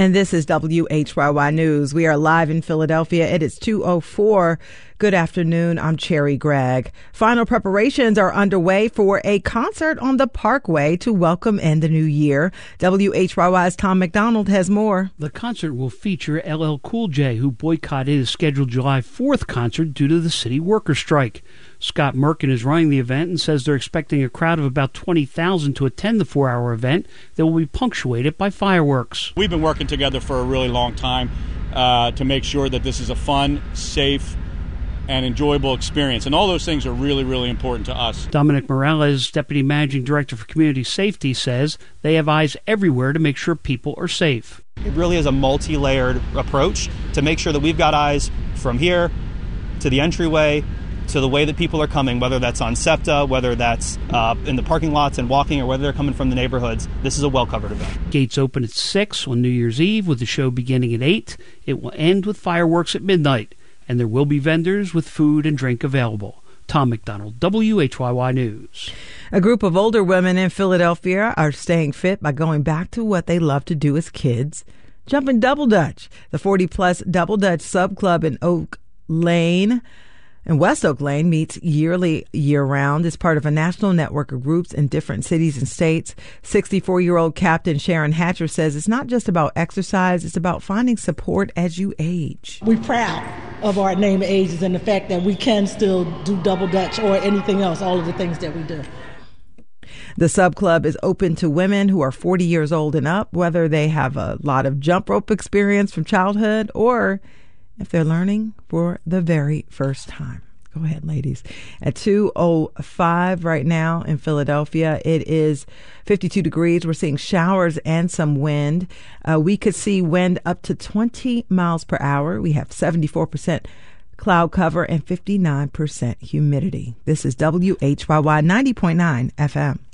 And this is WHYY News. We are live in Philadelphia. It is 2:04. Good afternoon. I'm Cherry Gregg. Final preparations are underway for a concert on the Parkway to welcome in the new year. WHYY's Tom McDonald has more. The concert will feature LL Cool J, who boycotted his scheduled July 4th concert due to the city worker strike. Scott Merkin is running the event and says they're expecting a crowd of about 20,000 to attend the 4-hour event that will be punctuated by fireworks. We've been working together for a really long time to make sure that this is a fun, safe, and enjoyable experience. And all those things are really, really important to us. Dominic Morales, Deputy Managing Director for Community Safety, says they have eyes everywhere to make sure people are safe. It really is a multi-layered approach to make sure that we've got eyes from here to the entryway to the way that people are coming, whether that's on SEPTA, whether that's in the parking lots and walking, or whether they're coming from the neighborhoods. This is a well-covered event. Gates open at 6 on New Year's Eve, with the show beginning at 8. It will end with fireworks at midnight, and there will be vendors with food and drink available. Tom McDonald, WHYY News. A group of older women in Philadelphia are staying fit by going back to what they loved to do as kids, jumping double dutch. The 40-plus Double Dutch Sub Club in Oak Lane and West Oak Lane meets yearly, year-round. It's part of a national network of groups in different cities and states. 64-year-old Captain Sharon Hatcher says it's not just about exercise, it's about finding support as you age. We're proud of our name ages and the fact that we can still do double dutch or anything else, all of the things that we do. The Sub Club is open to women who are 40 years old and up, whether they have a lot of jump rope experience from childhood or if they're learning for the very first time. Go ahead, ladies. At 2:05 right now in Philadelphia, it is 52 degrees. We're seeing showers and some wind. We could see wind up to 20 miles per hour. We have 74% cloud cover and 59% humidity. This is WHYY 90.9 FM.